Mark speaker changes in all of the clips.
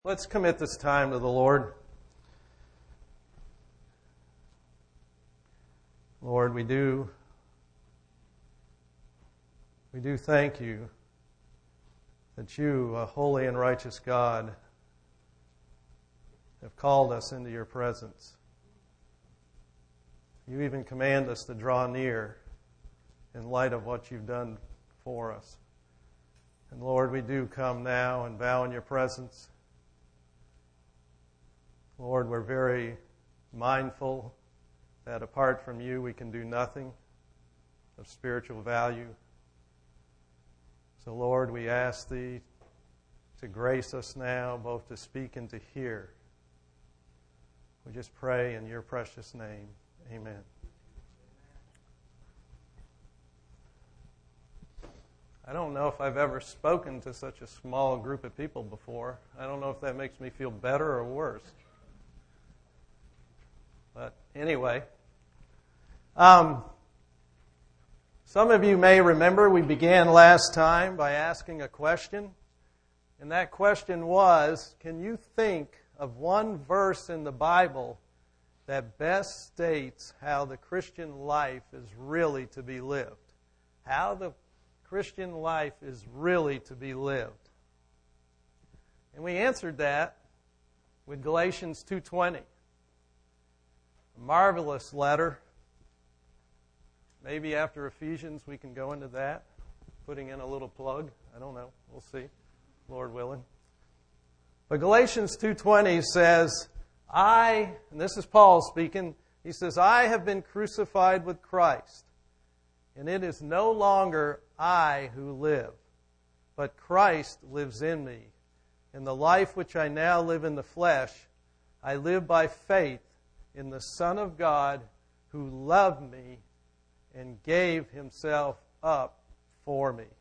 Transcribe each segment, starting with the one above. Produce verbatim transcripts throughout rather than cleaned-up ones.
Speaker 1: Let's commit this time to the Lord. Lord, we do, we do thank you that you, a holy and righteous God, have called us into your presence. You even command us to draw near in light of what you've done for us. And Lord, we do come now and bow in your presence. Lord, we're very mindful that apart from you we can do nothing of spiritual value. So Lord, we ask thee to grace us now both to speak and to hear. We just pray in your precious name. Amen. I don't know if I've ever spoken to such a small group of people before. I don't know if that makes me feel better or worse. But anyway, um, some of you may remember we began last time by asking a question. And that question was, can you think of one verse in the Bible that best states how the Christian life is really to be lived? How the Christian life is really to be lived. And we answered that with Galatians two twenty. A marvelous letter. Maybe after Ephesians we can go into that, putting in a little plug. I don't know. We'll see, Lord willing. But Galatians two twenty says, I, and this is Paul speaking, he says, I have been crucified with Christ, and it is no longer I who live, but Christ lives in me. In the life which I now live in the flesh, I live by faith in the Son of God who loved me and gave himself up for me.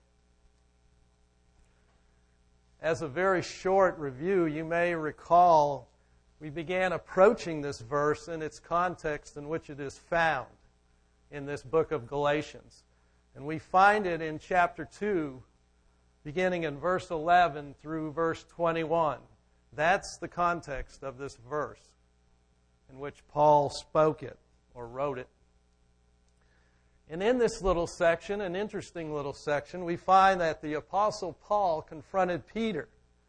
Speaker 1: As a very short review, you may recall we began approaching this verse in its context in which it is found in this book of Galatians. And we find it in chapter two, beginning in verse eleven through verse twenty-one. That's the context of this verse in which Paul spoke it or wrote it. And in this little section, an interesting little section, we find that the Apostle Paul confronted Peter.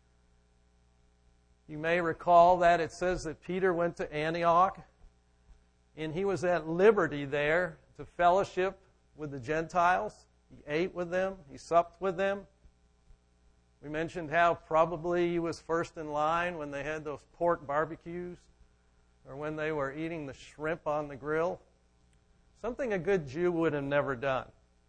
Speaker 1: You may recall that it says that Peter went to Antioch, and he was at liberty there to fellowship with the Gentiles. He ate with them. He supped with them. We mentioned how probably he was first in line when they had those pork barbecues or when they were eating the shrimp on the grill. Something a good Jew would have never done.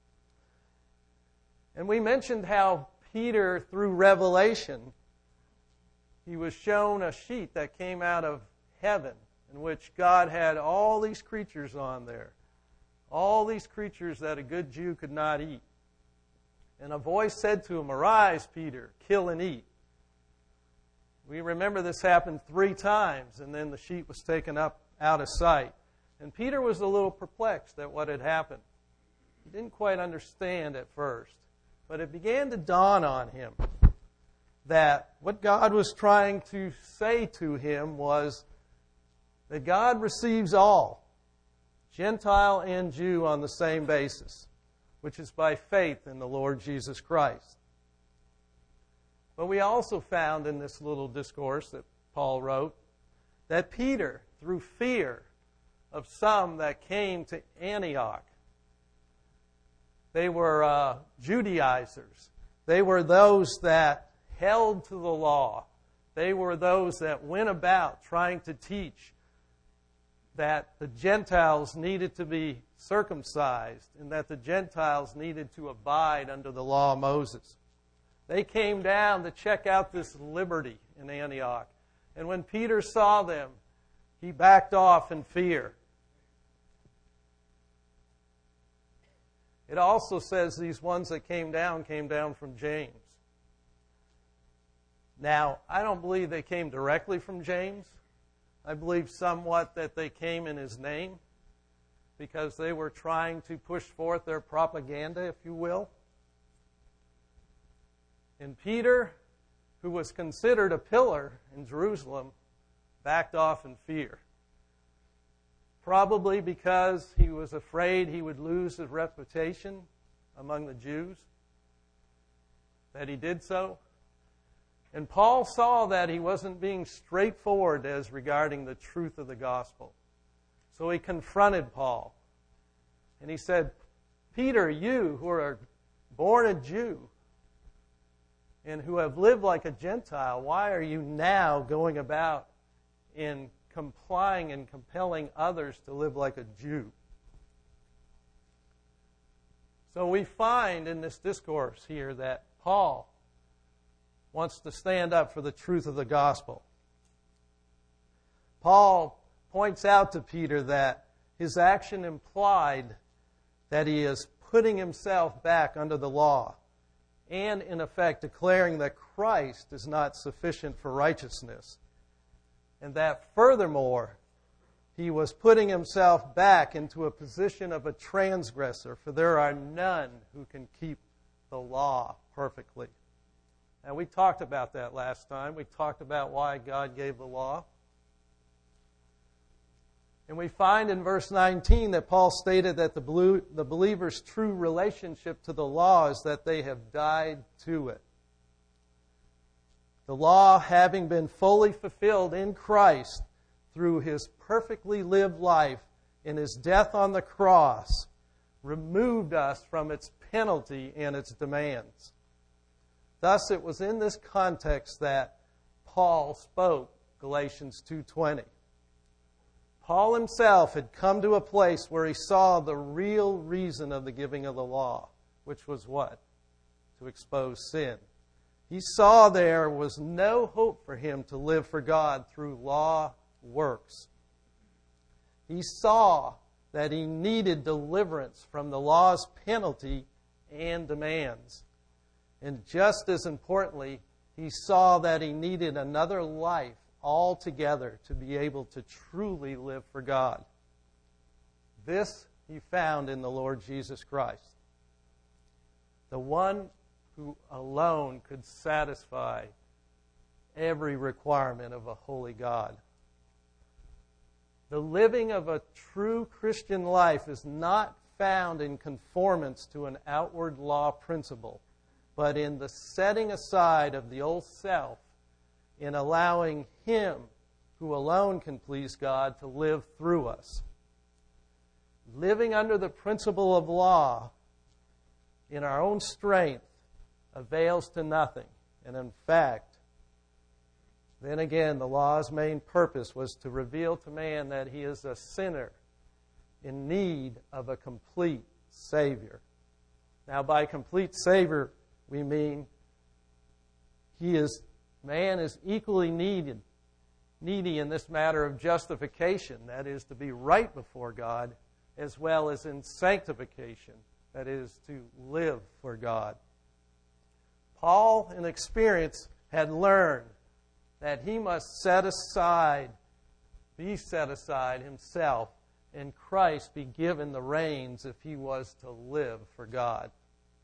Speaker 1: And we mentioned how Peter, through revelation, he was shown a sheet that came out of heaven in which God had all these creatures on there. All these creatures that a good Jew could not eat. And a voice said to him, Arise, Peter, kill and eat. We remember this happened three times, and then the sheet was taken up out of sight. And Peter was a little perplexed at what had happened. He didn't quite understand at first, but it began to dawn on him that what God was trying to say to him was that God receives all, Gentile and Jew, on the same basis, which is by faith in the Lord Jesus Christ. But we also found in this little discourse that Paul wrote that Peter, through fear of some that came to Antioch, they were uh, Judaizers. They were those that held to the law. They were those that went about trying to teach that the Gentiles needed to be circumcised and that the Gentiles needed to abide under the law of Moses. They came down to check out this liberty in Antioch. And when Peter saw them, he backed off in fear. It also says these ones that came down came down from James. Now, I don't believe they came directly from James. I believe somewhat that they came in his name because they were trying to push forth their propaganda, if you will. And Peter, who was considered a pillar in Jerusalem, backed off in fear. Probably because he was afraid he would lose his reputation among the Jews, that he did so. And Paul saw that he wasn't being straightforward as regarding the truth of the gospel. So he confronted Paul. And he said, Peter, you who are born a Jew and who have lived like a Gentile, why are you now going about in complying and compelling others to live like a Jew? So we find in this discourse here that Paul wants to stand up for the truth of the gospel. Paul points out to Peter that his action implied that he is putting himself back under the law and, in effect, declaring that Christ is not sufficient for righteousness, and that, furthermore, he was putting himself back into a position of a transgressor, for there are none who can keep the law perfectly. And we talked about that last time. We talked about why God gave the law. And we find in verse nineteen that Paul stated that the the believer's true relationship to the law is that they have died to it. The law, having been fully fulfilled in Christ through his perfectly lived life in his death on the cross, removed us from its penalty and its demands. Thus, it was in this context that Paul spoke Galatians two twenty. Paul himself had come to a place where he saw the real reason of the giving of the law, which was what? To expose sin. He saw there was no hope for him to live for God through law works. He saw that he needed deliverance from the law's penalty and demands. And just as importantly, he saw that he needed another life altogether to be able to truly live for God. This he found in the Lord Jesus Christ, the one who alone could satisfy every requirement of a holy God. The living of a true Christian life is not found in conformance to an outward law principle, but in the setting aside of the old self, in allowing Him, who alone can please God, to live through us. Living under the principle of law in our own strength avails to nothing. And in fact, then again, the law's main purpose was to reveal to man that he is a sinner in need of a complete Savior. Now, by complete Savior, we mean he is man is equally needed, needy in this matter of justification, that is, to be right before God, as well as in sanctification, that is, to live for God. Paul, in experience, had learned that he must set aside, be set aside himself, and Christ be given the reins if he was to live for God.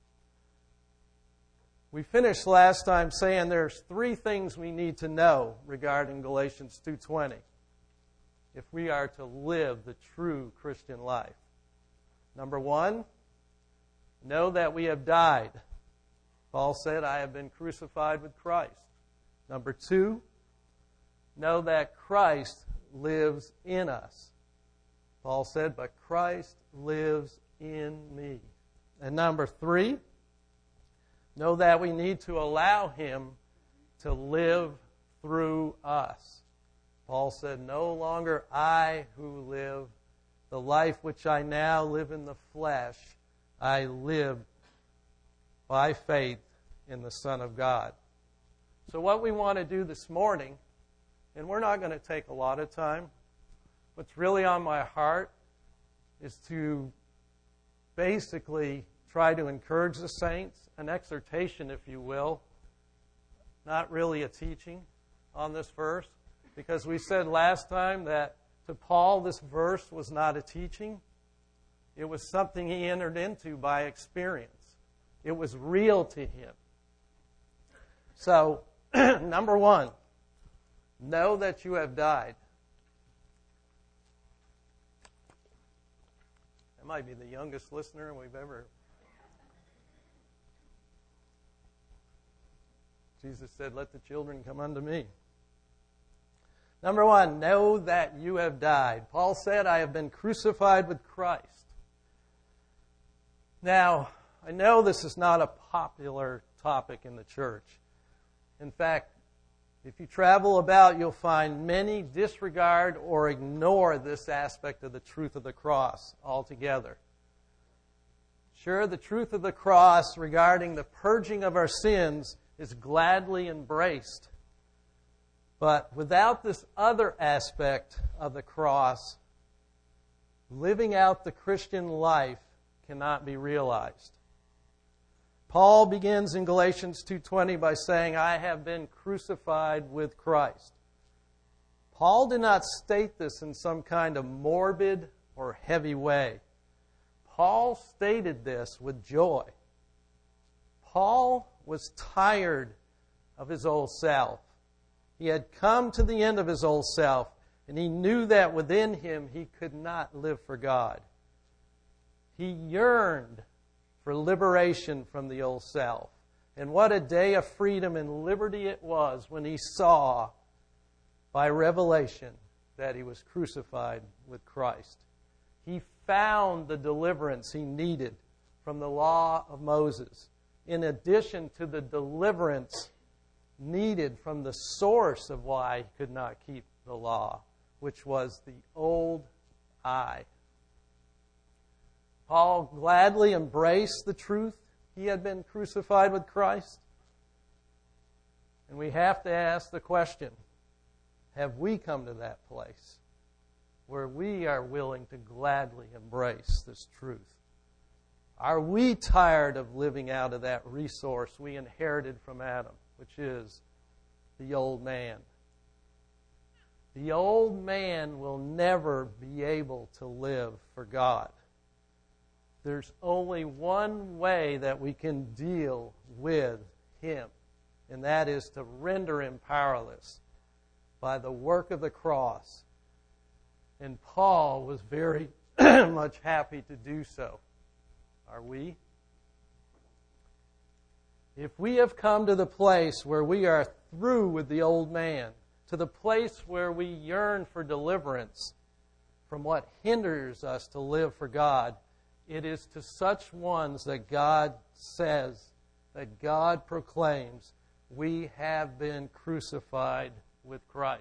Speaker 1: We finished last time saying there's three things we need to know regarding Galatians two twenty if we are to live the true Christian life. Number one, know that we have died. Paul said, I have been crucified with Christ. Number two, know that Christ lives in us. Paul said, but Christ lives in me. And number three, know that we need to allow Him to live through us. Paul said, no longer I who live, the life which I now live in the flesh, I live by faith in the Son of God. So what we want to do this morning, and we're not going to take a lot of time, what's really on my heart is to basically try to encourage the saints, an exhortation, if you will, not really a teaching on this verse, because we said last time that to Paul this verse was not a teaching. It was something he entered into by experience. It was real to him. So Number one, know that you have died. That might be the youngest listener we've ever. Jesus said, "Let the children come unto me." Number one, know that you have died. Paul said, "I have been crucified with Christ." Now, I know this is not a popular topic in the church. In fact, if you travel about, you'll find many disregard or ignore this aspect of the truth of the cross altogether. Sure, the truth of the cross regarding the purging of our sins is gladly embraced. But without this other aspect of the cross, living out the Christian life cannot be realized. Paul begins in Galatians two twenty by saying, "I have been crucified with Christ." Paul did not state this in some kind of morbid or heavy way. Paul stated this with joy. Paul was tired of his old self. He had come to the end of his old self, and he knew that within him he could not live for God. He yearned for liberation from the old self. And what a day of freedom and liberty it was when he saw, by revelation, that he was crucified with Christ. He found the deliverance he needed from the law of Moses, in addition to the deliverance needed from the source of why he could not keep the law, which was the old I. Paul gladly embraced the truth he had been crucified with Christ. And we have to ask the question, have we come to that place where we are willing to gladly embrace this truth? Are we tired of living out of that resource we inherited from Adam, which is the old man? The old man will never be able to live for God. There's only one way that we can deal with him, and that is to render him powerless by the work of the cross. And Paul was very much happy to do so. Are we? If we have come to the place where we are through with the old man, to the place where we yearn for deliverance from what hinders us to live for God, it is to such ones that God says, that God proclaims, we have been crucified with Christ.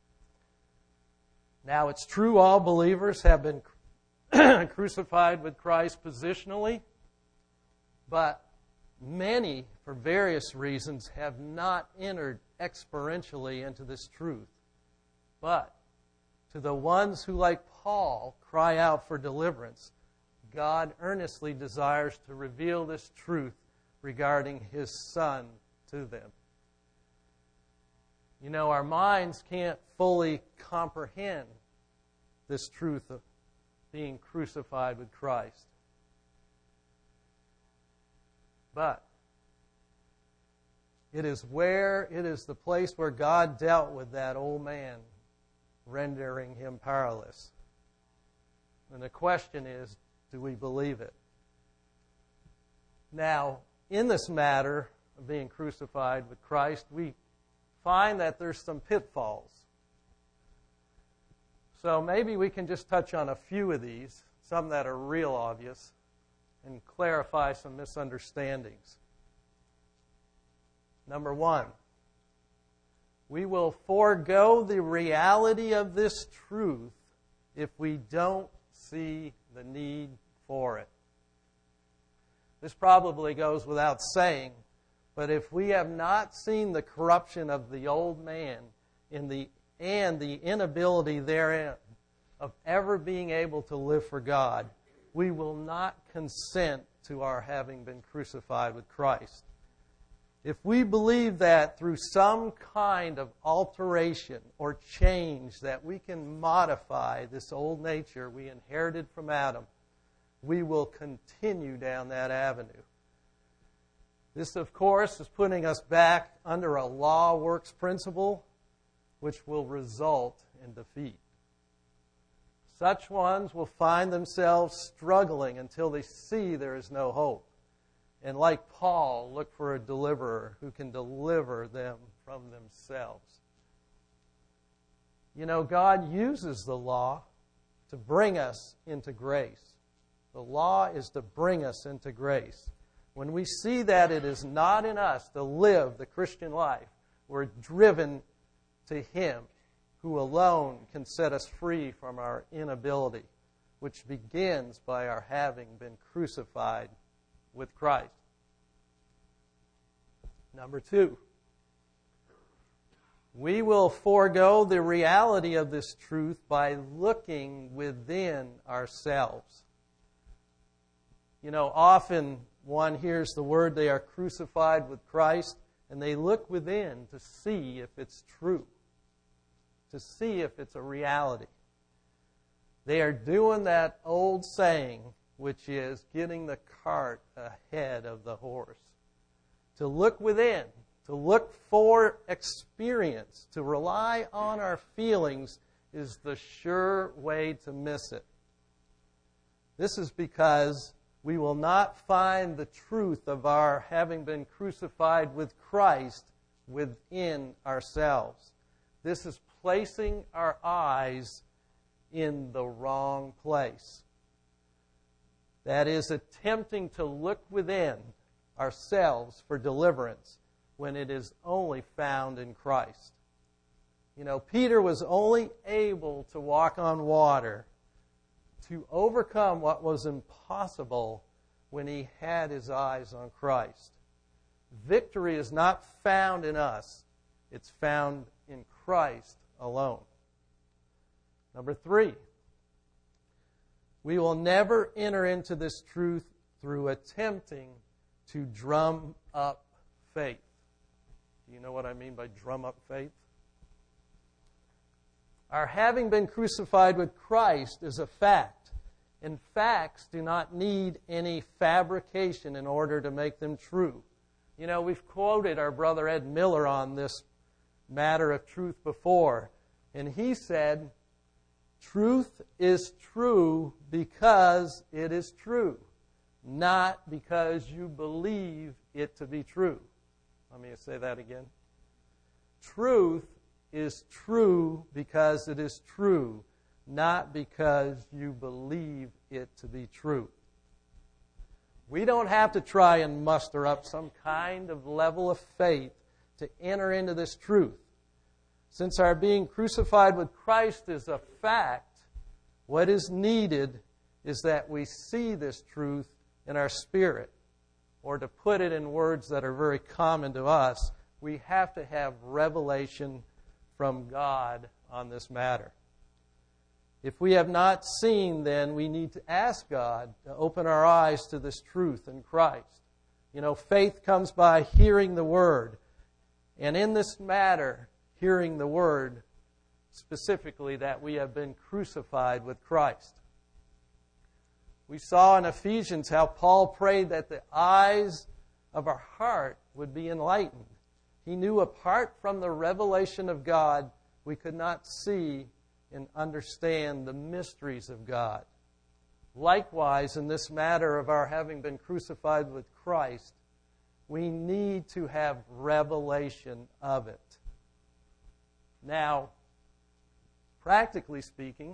Speaker 1: Now, it's true all believers have been crucified with Christ positionally, but many, for various reasons, have not entered experientially into this truth. But to the ones who, like Paul, cry out for deliverance, God earnestly desires to reveal this truth regarding His Son to them. You know, our minds can't fully comprehend this truth of being crucified with Christ. But it is where, it is the place where God dealt with that old man, rendering him powerless. And the question is, do we believe it? Now, in this matter of being crucified with Christ, we find that there's some pitfalls. So maybe we can just touch on a few of these, some that are real obvious, and clarify some misunderstandings. Number one, we will forego the reality of this truth if we don't see the need for it. This probably goes without saying, but if we have not seen the corruption of the old man in the and the inability therein of ever being able to live for God, we will not consent to our having been crucified with Christ. If we believe that through some kind of alteration or change that we can modify this old nature we inherited from Adam, we will continue down that avenue. This, of course, is putting us back under a law works principle, which will result in defeat. Such ones will find themselves struggling until they see there is no hope. And like Paul, look for a deliverer who can deliver them from themselves. You know, God uses the law to bring us into grace. The law is to bring us into grace. When we see that it is not in us to live the Christian life, we're driven to Him, who alone can set us free from our inability, which begins by our having been crucified with Christ. Number two, we will forego the reality of this truth by looking within ourselves. You know, often one hears the word they are crucified with Christ, and they look within to see if it's true, to see if it's a reality. They are doing that old saying, which is getting the cart ahead of the horse. To look within, to look for experience, to rely on our feelings is the sure way to miss it. This is because we will not find the truth of our having been crucified with Christ within ourselves. This is placing our eyes in the wrong place. That is, attempting to look within ourselves for deliverance when it is only found in Christ. You know, Peter was only able to walk on water to overcome what was impossible when he had his eyes on Christ. Victory is not found in us. It's found in Christ alone. Number three, we will never enter into this truth through attempting to drum up faith. Do you know what I mean by drum up faith? Our having been crucified with Christ is a fact, and facts do not need any fabrication in order to make them true. You know, we've quoted our brother Ed Miller on this matter of truth before, and he said, "Truth is true because it is true, not because you believe it to be true." Let me say that again. Truth is true because it is true, not because you believe it to be true. We don't have to try and muster up some kind of level of faith to enter into this truth. Since our being crucified with Christ is a fact, what is needed is that we see this truth in our spirit. Or to put it in words that are very common to us, we have to have revelation from God on this matter. If we have not seen, then we need to ask God to open our eyes to this truth in Christ. You know, faith comes by hearing the Word. And in this matter, hearing the Word, specifically that we have been crucified with Christ. We saw in Ephesians how Paul prayed that the eyes of our heart would be enlightened. He knew apart from the revelation of God, we could not see and understand the mysteries of God. Likewise, in this matter of our having been crucified with Christ, we need to have revelation of it. Now, practically speaking,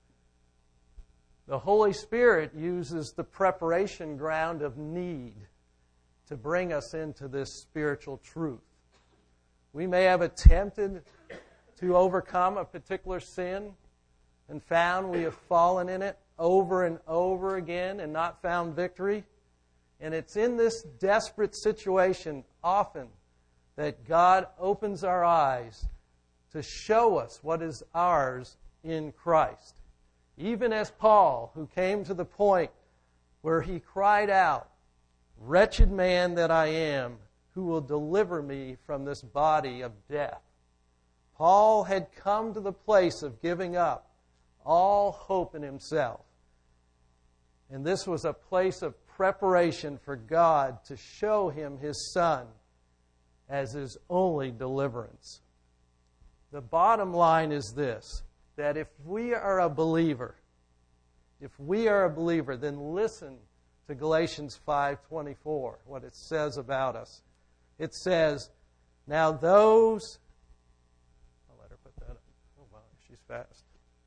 Speaker 1: the Holy Spirit uses the preparation ground of need to bring us into this spiritual truth. We may have attempted to overcome a particular sin and found we have fallen in it over and over again and not found victory. And it's in this desperate situation often that God opens our eyes to show us what is ours in Christ. Even as Paul, who came to the point where he cried out, "Wretched man that I am, who will deliver me from this body of death?" Paul had come to the place of giving up all hope in himself. And this was a place of preparation for God to show him his Son as his only deliverance. The bottom line is this, that if we are a believer, if we are a believer, then listen to Galatians five twenty-four, what it says about us. It says, now those... I'll let her put that up. Oh my, she's fast.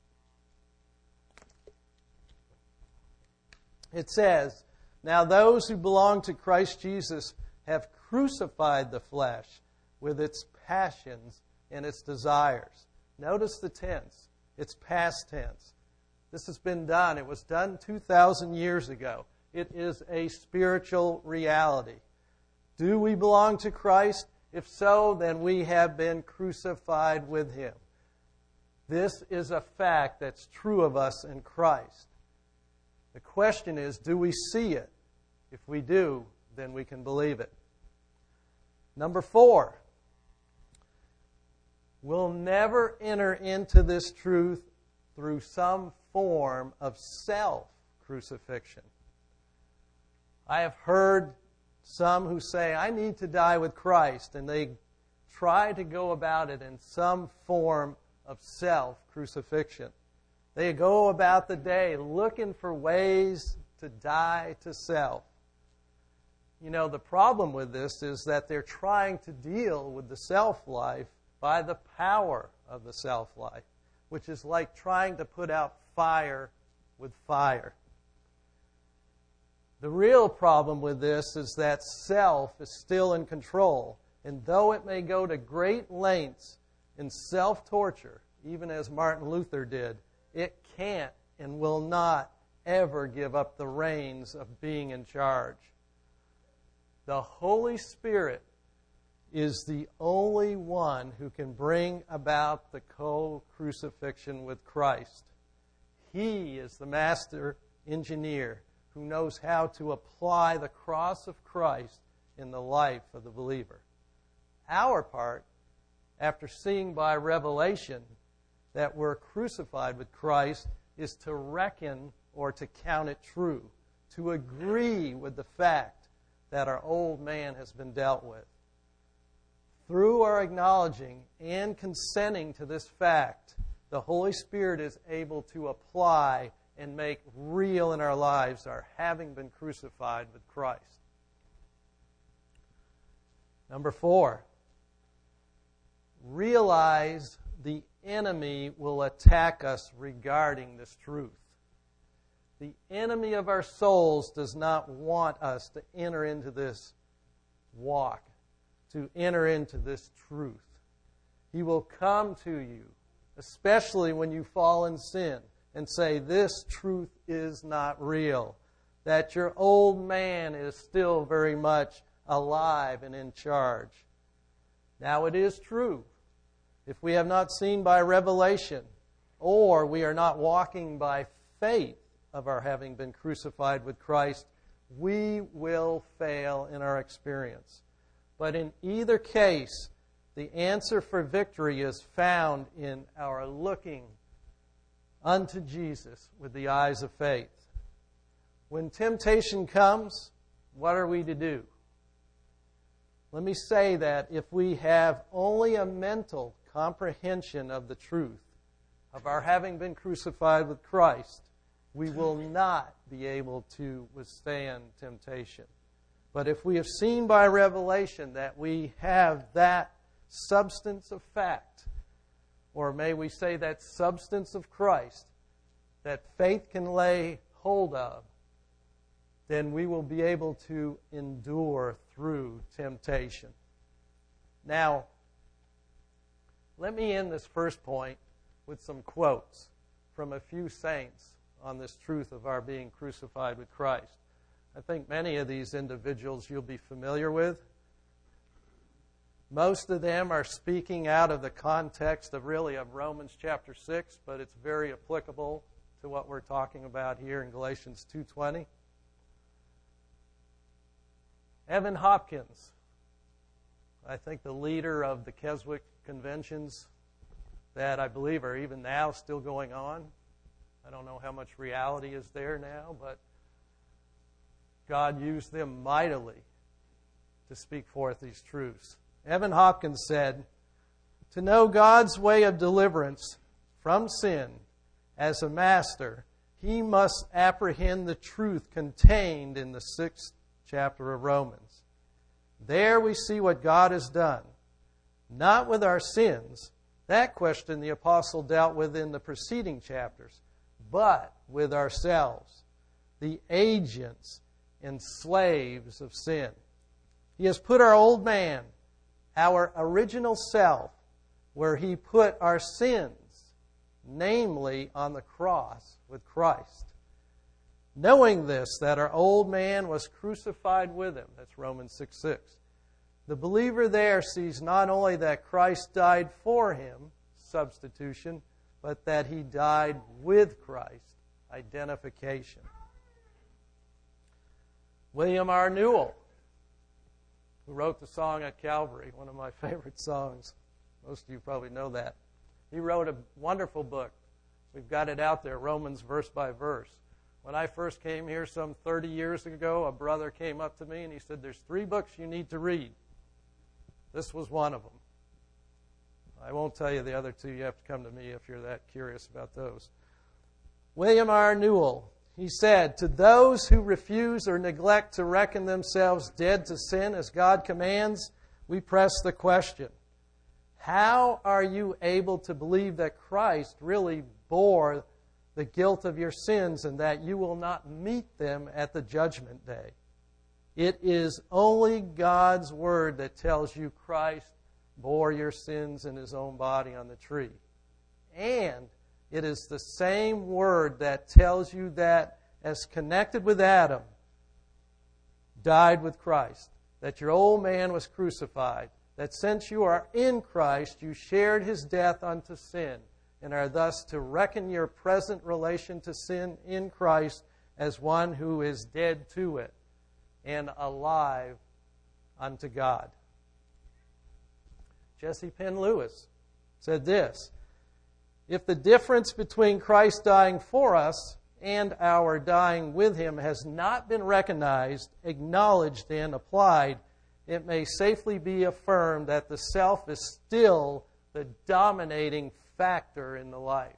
Speaker 1: It says, now those who belong to Christ Jesus have crucified the flesh with its passions and its desires. Notice the tense. It's past tense. This has been done. It was done two thousand years ago. It is a spiritual reality. Do we belong to Christ? If so, then we have been crucified with him. This is a fact that's true of us in Christ. The question is, do we see it? If we do, then we can believe it. Number four, we'll never enter into this truth through some form of self-crucifixion. I have heard some who say, I need to die with Christ, and they try to go about it in some form of self-crucifixion. They go about the day looking for ways to die to self. You know, the problem with this is that they're trying to deal with the self-life by the power of the self-life, which is like trying to put out fire with fire. The real problem with this is that self is still in control, and though it may go to great lengths in self-torture, even as Martin Luther did, it can't and will not ever give up the reins of being in charge. The Holy Spirit is the only one who can bring about the co-crucifixion with Christ. He is the master engineer who knows how to apply the cross of Christ in the life of the believer. Our part, after seeing by revelation that we're crucified with Christ, is to reckon or to count it true, to agree with the fact that our old man has been dealt with. Through our acknowledging and consenting to this fact, the Holy Spirit is able to apply and make real in our lives our having been crucified with Christ. Number four, realize the enemy will attack us regarding this truth. The enemy of our souls does not want us to enter into this walk, to enter into this truth. He will come to you, especially when you fall in sin, and say, this truth is not real, that your old man is still very much alive and in charge. Now, it is true, if we have not seen by revelation, or we are not walking by faith of our having been crucified with Christ, we will fail in our experience. But in either case, the answer for victory is found in our looking unto Jesus with the eyes of faith. When temptation comes, what are we to do? Let me say that if we have only a mental comprehension of the truth of our having been crucified with Christ, we will not be able to withstand temptation. But if we have seen by revelation that we have that substance of fact, or may we say that substance of Christ, that faith can lay hold of, then we will be able to endure through temptation. Now, let me end this first point with some quotes from a few saints on this truth of our being crucified with Christ. I think many of these individuals you'll be familiar with. Most of them are speaking out of the context of really of Romans chapter six, but it's very applicable to what we're talking about here in Galatians two twenty. Evan Hopkins, I think the leader of the Keswick conventions that I believe are even now still going on. I don't know how much reality is there now, but God used them mightily to speak forth these truths. Evan Hopkins said, "To know God's way of deliverance from sin as a master, he must apprehend the truth contained in the sixth chapter of Romans. There we see what God has done, not with our sins. That question the apostle dealt with in the preceding chapters, but with ourselves, the agents and slaves of sin. He has put our old man, our original self, where he put our sins, namely on the cross with Christ. Knowing this, that our old man was crucified with him." That's Romans six six. The believer there sees not only that Christ died for him, substitution, but that he died with Christ, identification. William R. Newell, who wrote the song at Calvary, one of my favorite songs. Most of you probably know that. He wrote a wonderful book. We've got it out there, Romans verse by verse. When I first came here some thirty years ago, a brother came up to me and he said, "There's three books you need to read." This was one of them. I won't tell you the other two. You have to come to me if you're that curious about those. William R. Newell, he said, "To those who refuse or neglect to reckon themselves dead to sin as God commands, we press the question, how are you able to believe that Christ really bore the guilt of your sins and that you will not meet them at the judgment day? It is only God's Word that tells you Christ bore your sins in His own body on the tree. And it is the same Word that tells you that, as connected with Adam, died with Christ, that your old man was crucified, that since you are in Christ, you shared His death unto sin, and are thus to reckon your present relation to sin in Christ as one who is dead to it and alive unto God." Jesse Penn Lewis said this, "If the difference between Christ dying for us and our dying with Him has not been recognized, acknowledged, and applied, it may safely be affirmed that the self is still the dominating factor in the life."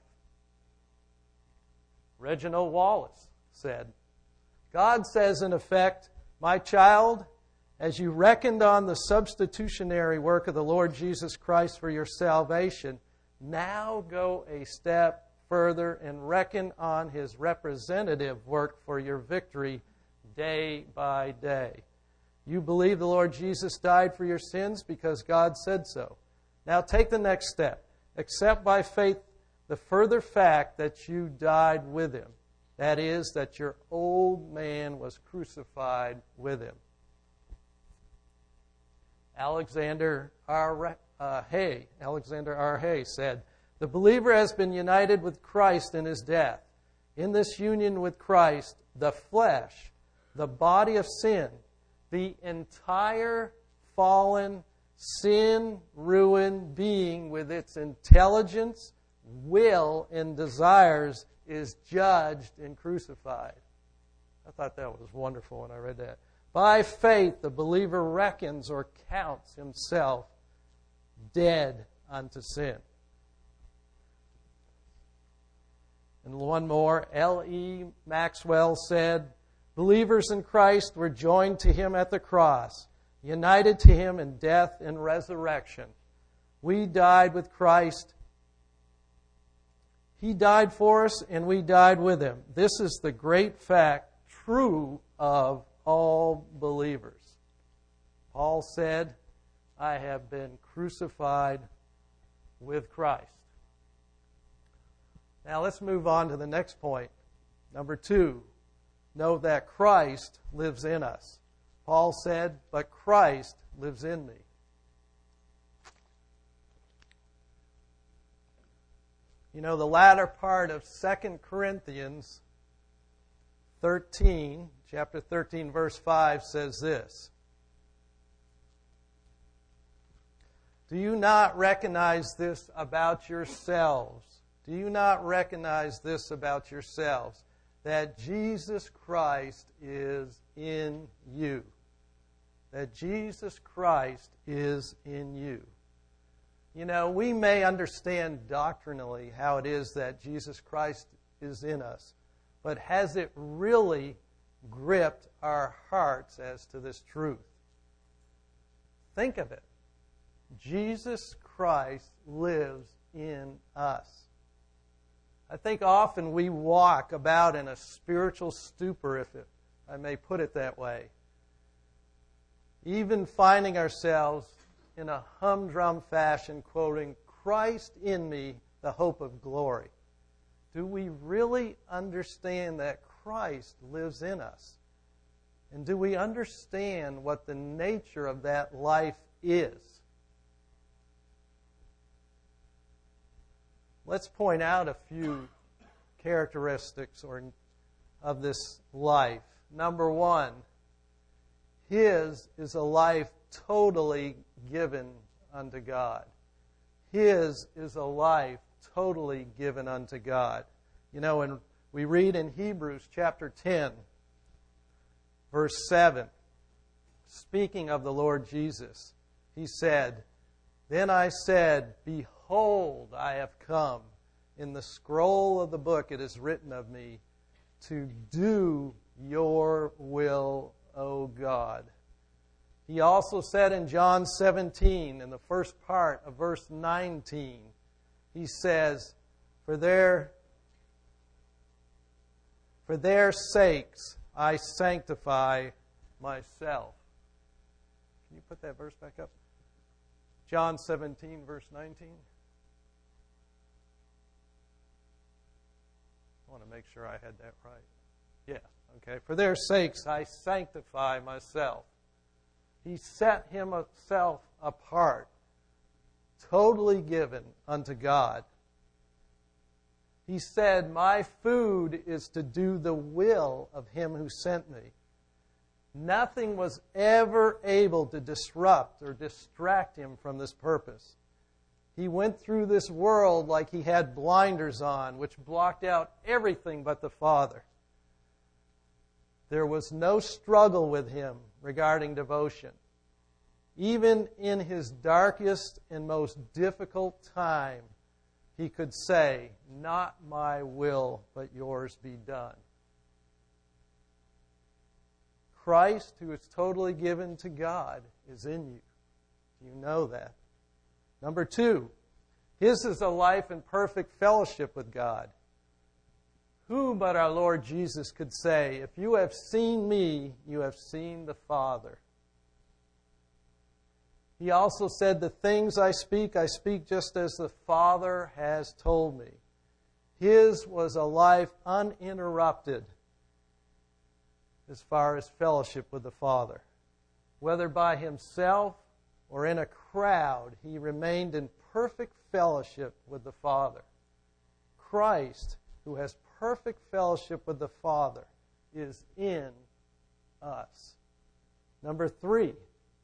Speaker 1: Reginald Wallace said, "God says in effect, 'My child, as you reckoned on the substitutionary work of the Lord Jesus Christ for your salvation, now go a step further and reckon on His representative work for your victory day by day. You believe the Lord Jesus died for your sins because God said so. Now take the next step. Accept by faith the further fact that you died with Him. That is, that your old man was crucified with Him." Alexander R. Uh, Hay, Alexander R. Hay said, "The believer has been united with Christ in His death. In this union with Christ, the flesh, the body of sin, the entire fallen, sin-ruined being with its intelligence, will, and desires is judged and crucified." I thought that was wonderful when I read that. By faith, the believer reckons or counts himself dead unto sin. And one more, L E Maxwell said, "Believers in Christ were joined to Him at the cross, united to Him in death and resurrection. We died with Christ. He died for us, and we died with Him. This is the great fact, true of all believers." Paul said, "I have been crucified with Christ." Now let's move on to the next point. Number two, know that Christ lives in us. Paul said, "But Christ lives in me." You know, the latter part of Second Corinthians thirteen, chapter thirteen, verse five says this, "Do you not recognize this about yourselves? Do you not recognize this about yourselves? that Jesus Christ is in you. That Jesus Christ is in you. You know, we may understand doctrinally how it is that Jesus Christ is in us, but has it really gripped our hearts as to this truth? Think of it. Jesus Christ lives in us. I think often we walk about in a spiritual stupor, if it, I may put it that way, even finding ourselves in a humdrum fashion quoting, "Christ in me, the hope of glory." Do we really understand that Christ lives in us? And do we understand what the nature of that life is? Let's point out a few characteristics or of this life. Number one, His is a life totally given unto God. His is a life totally given unto God. You know, and we read in Hebrews chapter ten, verse seven, speaking of the Lord Jesus, He said, "Then I said, Behold, I have come. In the scroll of the book it is written of me, to do your will, O God." He also said in John seventeen, in the first part of verse nineteen, He says, For their, for their sakes I sanctify myself. Can you put that verse back up? John seventeen, verse nineteen. I want to make sure I had that right. Yeah, okay. For their sakes I sanctify myself. He set Himself apart, totally given unto God. He said, My food is to do the will of Him who sent me. Nothing was ever able to disrupt or distract Him from this purpose. He went through this world like He had blinders on, which blocked out everything but the Father. There was no struggle with Him regarding devotion. Even in His darkest and most difficult time, He could say, Not my will, but yours be done. Christ, who is totally given to God, is in you. Do you know that? Number two, His is a life in perfect fellowship with God. Who but our Lord Jesus could say, If you have seen me, you have seen the Father. He also said, The things I speak, I speak just as the Father has told me. His was a life uninterrupted as far as fellowship with the Father. Whether by Himself or in a crowd, He remained in perfect fellowship with the Father. Christ, who has perfect fellowship with the Father, is in us. Number three,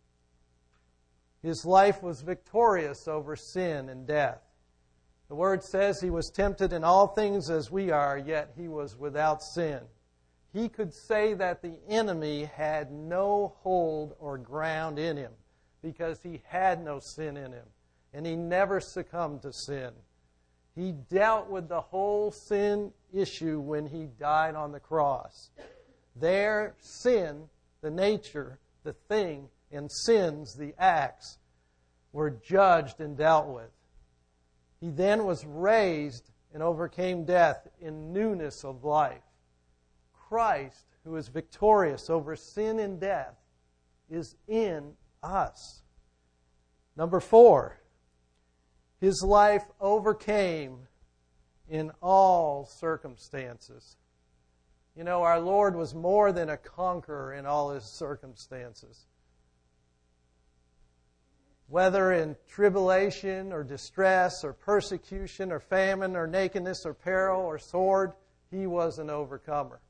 Speaker 1: His life was victorious over sin and death. The Word says He was tempted in all things as we are, yet He was without sin. He could say that the enemy had no hold or ground in Him because He had no sin in Him, and He never succumbed to sin. He dealt with the whole sin issue when He died on the cross. There, sin, the nature, the thing, and sins, the acts, were judged and dealt with. He then was raised and overcame death in newness of life. Christ, who is victorious over sin and death, is in us. Number four, His life overcame in all circumstances. You know, our Lord was more than a conqueror in all His circumstances. Whether in tribulation or distress or persecution or famine or nakedness or peril or sword, He was an overcomer.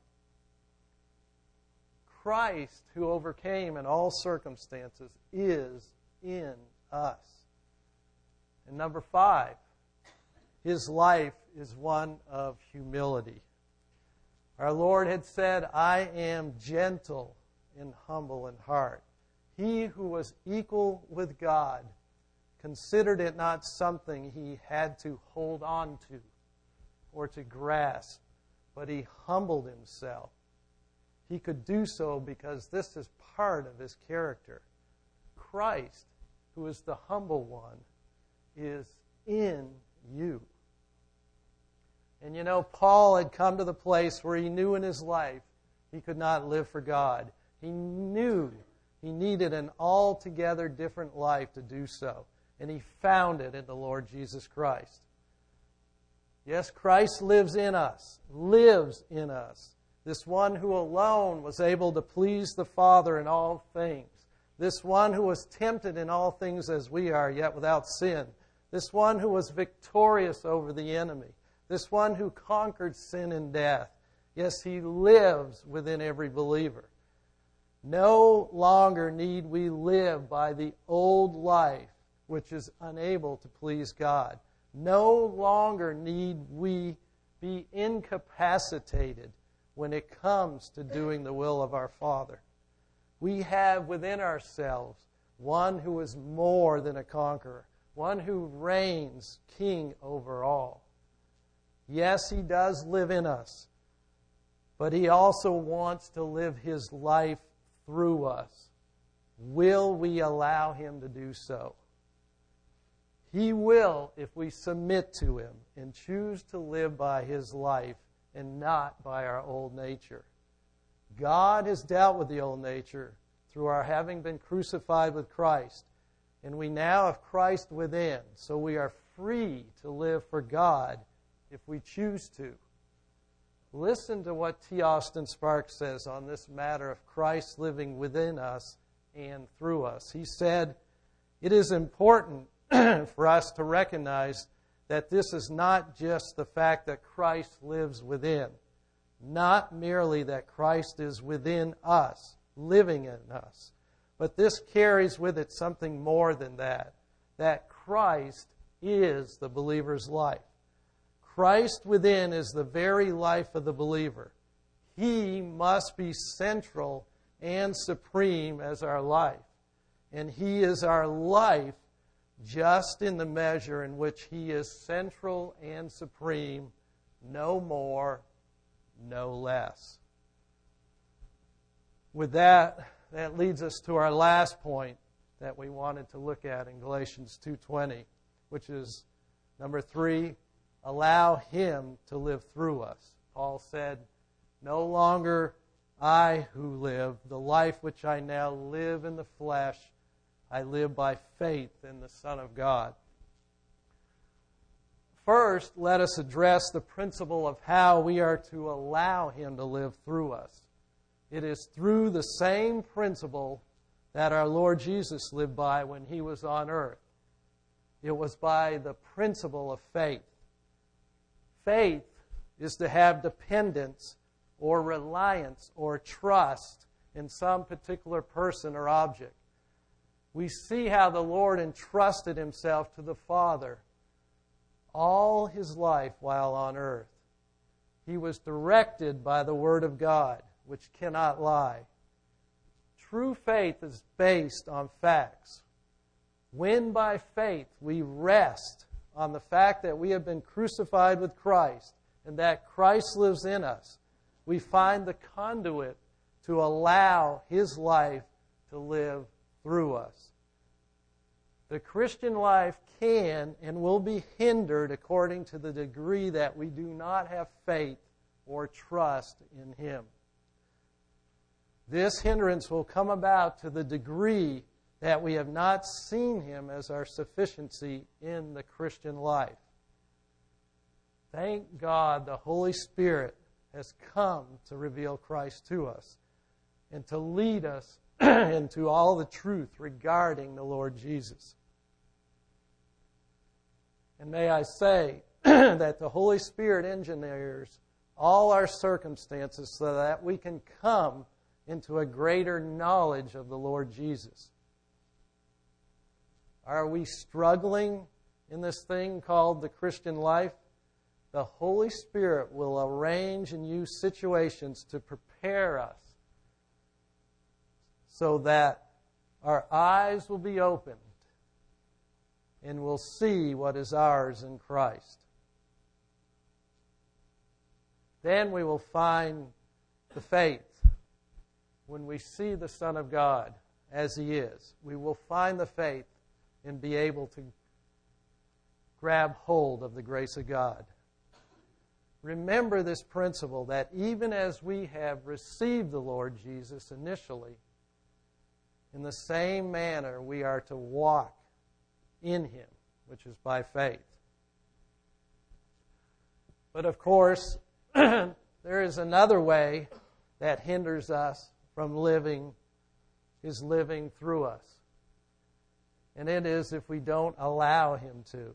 Speaker 1: Christ, who overcame in all circumstances, is in us. And number five, His life is one of humility. Our Lord had said, I am gentle and humble in heart. He who was equal with God considered it not something he had to hold on to or to grasp, but he humbled himself. He could do so because this is part of his character. Christ, who is the humble one, is in you. And you know, Paul had come to the place where he knew in his life he could not live for God. He knew he needed an altogether different life to do so. And he found it in the Lord Jesus Christ. Yes, Christ lives in us, lives in us. This one who alone was able to please the Father in all things. This one who was tempted in all things as we are, yet without sin. This one who was victorious over the enemy. This one who conquered sin and death. Yes, he lives within every believer. No longer need we live by the old life, which is unable to please God. No longer need we be incapacitated when it comes to doing the will of our Father. We have within ourselves one who is more than a conqueror, one who reigns king over all. Yes, he does live in us, but he also wants to live his life through us. Will we allow him to do so? He will if we submit to him and choose to live by his life and not by our old nature. God has dealt with the old nature through our having been crucified with Christ, and we now have Christ within, so we are free to live for God if we choose to. Listen to what T. Austin Sparks says on this matter of Christ living within us and through us. He said, it is important for us to recognize that this is not just the fact that Christ lives within, not merely that Christ is within us, living in us, but this carries with it something more than that, that Christ is the believer's life. Christ within is the very life of the believer. He must be central and supreme as our life. And He is our life just in the measure in which He is central and supreme, no more, no less. With that, that leads us to our last point that we wanted to look at in Galatians two twenty, which is number three, allow Him to live through us. Paul said, no longer I who live, the life which I now live in the flesh, I live by faith in the Son of God. First, let us address the principle of how we are to allow Him to live through us. It is through the same principle that our Lord Jesus lived by when He was on earth. It was by the principle of faith. Faith is to have dependence or reliance or trust in some particular person or object. We see how the Lord entrusted Himself to the Father all His life while on earth. He was directed by the Word of God, which cannot lie. True faith is based on facts. When by faith we rest on the fact that we have been crucified with Christ and that Christ lives in us, we find the conduit to allow His life to live through us. The Christian life can and will be hindered according to the degree that we do not have faith or trust in Him. This hindrance will come about to the degree that we have not seen Him as our sufficiency in the Christian life. Thank God the Holy Spirit has come to reveal Christ to us and to lead us into all the truth regarding the Lord Jesus. And may I say that the Holy Spirit engineers all our circumstances so that we can come into a greater knowledge of the Lord Jesus. Are we struggling in this thing called the Christian life? the Holy Spirit will arrange and use situations to prepare us so that our eyes will be opened and we'll see what is ours in Christ. Then we will find the faith when we see the Son of God as He is. We will find the faith and be able to grab hold of the grace of God. Remember this principle that even as we have received the Lord Jesus initially, in the same manner we are to walk in Him, which is by faith. But of course, there is another way that hinders us from living, is living through us. And it is if we don't allow Him to.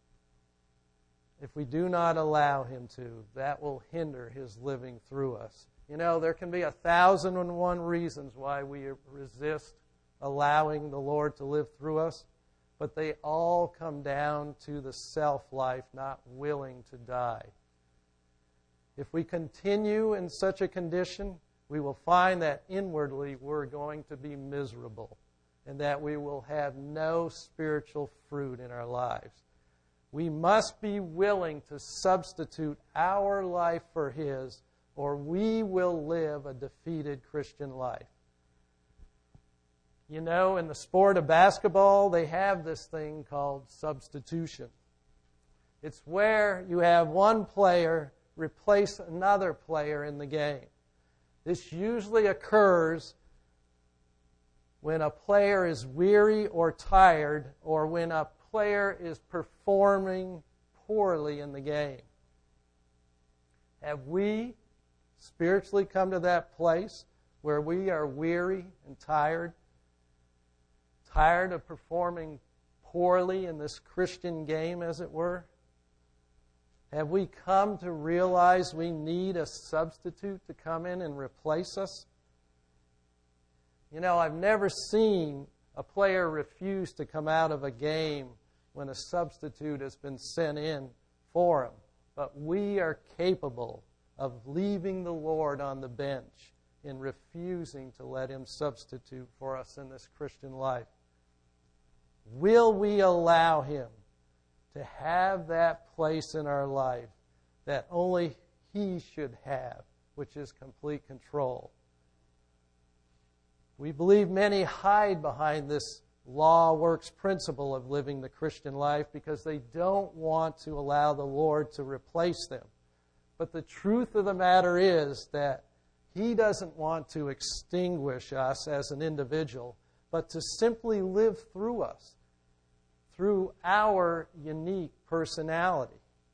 Speaker 1: If we do not allow Him to, that will hinder His living through us. You know, there can be a thousand and one reasons why we resist allowing the Lord to live through us, but they all come down to the self-life not willing to die. If we continue in such a condition, we will find that inwardly we're going to be miserable and that we will have no spiritual fruit in our lives. We must be willing to substitute our life for His, or we will live a defeated Christian life. You know, in the sport of basketball, they have this thing called substitution. It's where you have one player replace another player in the game. This usually occurs when a player is weary or tired, or when a player is performing poorly in the game. Have we spiritually come to that place where we are weary and tired, tired of performing poorly in this Christian game, as it were? Have we come to realize we need a substitute to come in and replace us? You know, I've never seen a player refuse to come out of a game when a substitute has been sent in for him. But we are capable of leaving the Lord on the bench and refusing to let Him substitute for us in this Christian life. Will we allow Him to have that place in our life that only He should have, which is complete control? We believe many hide behind this law works principle of living the Christian life because they don't want to allow the Lord to replace them. But the truth of the matter is that He doesn't want to extinguish us as an individual, but to simply live through us, through our unique personality.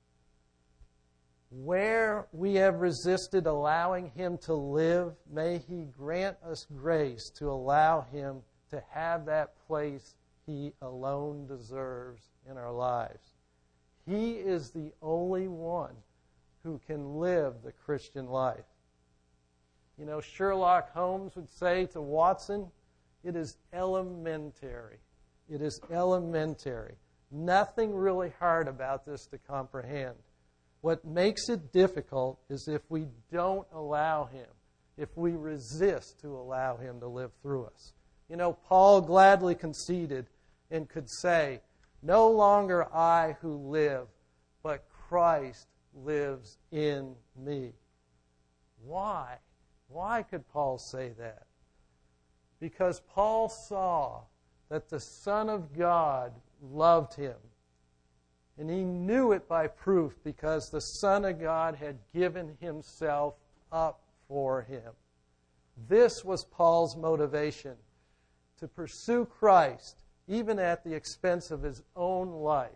Speaker 1: Where we have resisted allowing Him to live, may He grant us grace to allow Him to have that place He alone deserves in our lives. He is the only one who can live the Christian life. You know, Sherlock Holmes would say to Watson, it is elementary. It is elementary. Nothing really hard about this to comprehend. What makes it difficult is if we don't allow Him, if we resist to allow Him to live through us. You know, Paul gladly conceded and could say, no longer I who live, but Christ lives in me. Why? Why could Paul say that? Because Paul saw that the Son of God loved him. And he knew it by proof because the Son of God had given Himself up for him. This was Paul's motivation, to pursue Christ even at the expense of his own life.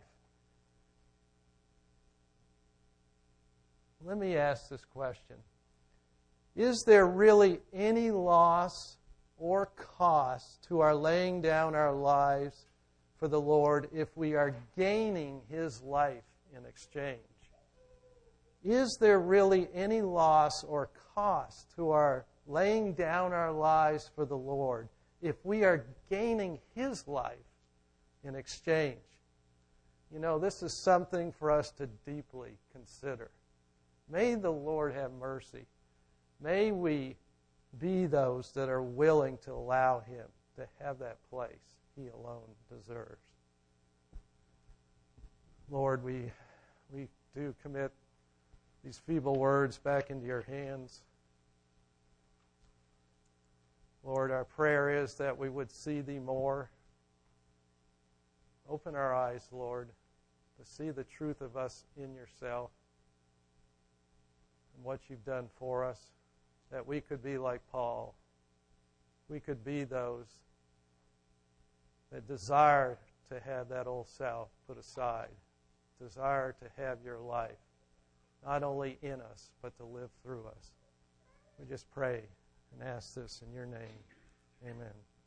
Speaker 1: Let me ask this question. Is there really any loss or cost to our laying down our lives for the Lord if we are gaining His life in exchange? Is there really any loss or cost to our laying down our lives for the Lord if we are gaining His life in exchange? You know, this is something for us to deeply consider. May the Lord have mercy. May we be those that are willing to allow Him to have that place He alone deserves. Lord, we we do commit these feeble words back into your hands. Lord, our prayer is that we would see Thee more. Open our eyes, Lord, to see the truth of us in yourself and what you've done for us, that we could be like Paul. We could be those that desire to have that old self put aside, desire to have your life, not only in us, but to live through us. We just pray and ask this in your name. Amen.